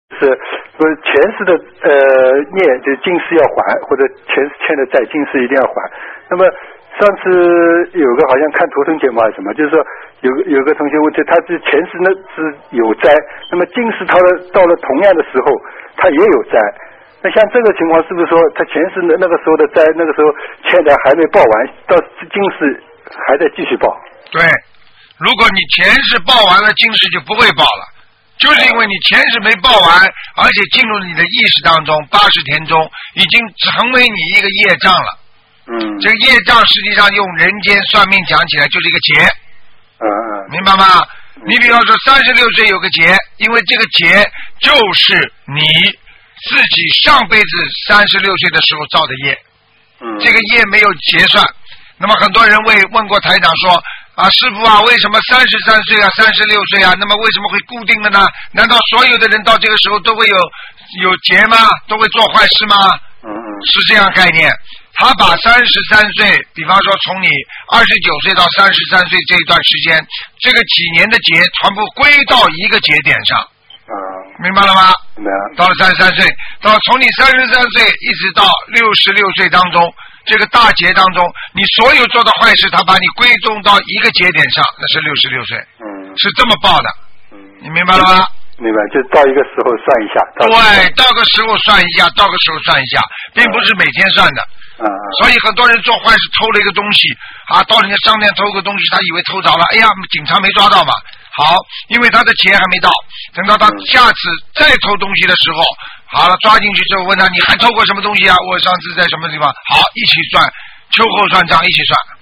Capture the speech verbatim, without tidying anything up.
是不是前世的呃念就今世要还，或者前世欠的债今世一定要还。那么上次有个好像看图腾节目还是什么，就是说有个有个同学问他，他是前世呢是有灾，那么今世他的到了同样的时候他也有灾。那像这个情况是不是说他前世那那个时候的灾，那个时候欠的还没报完，到今世还在继续报？ 对，如果你前世报完了，今世就不会报了。就是因为你前世没报完，而且进入你的意识当中，八十天中已经成为你一个业障了。 嗯， 这个业障实际上用人间算命讲起来就是一个劫。 嗯嗯， 明白吗？你比方说三十六岁有个劫，因为这个劫就是你自己上辈子三十六岁的时候造的业。嗯，这个业没有结算。那么很多人问问过台长说。啊，师傅啊，为什么三十三岁啊，三十六岁啊？那么为什么会固定的呢？难道所有的人到这个时候都会有有劫吗？都会做坏事吗？ 嗯嗯， 是这样概念。他把三十三岁，比方说从你二十九岁到三十三岁这一段时间，这个几年的劫全部归到一个节点上。 嗯， 明白了吗？ 明白了。 到了三十三岁，到从你三十三岁一直到六十六岁当中。这个大劫当中，你所有做的坏事，他把你归宗到一个节点上，那是六十六岁，嗯，是这么报的，嗯，你明白了吗？ 明白，就到一个时候算一下。 对，到个时候算一下，到个时候算一下，并不是每天算的。嗯，所以很多人做坏事偷了一个东西啊，到人家商店偷个东西，他以为偷着了，哎呀，警察没抓到嘛。好，因为他的钱还没到，等到他下次再偷东西的时候。好了，抓进去之后问他你还偷过什么东西啊？我上次在什么地方？好，一起算，秋后算账，一起算。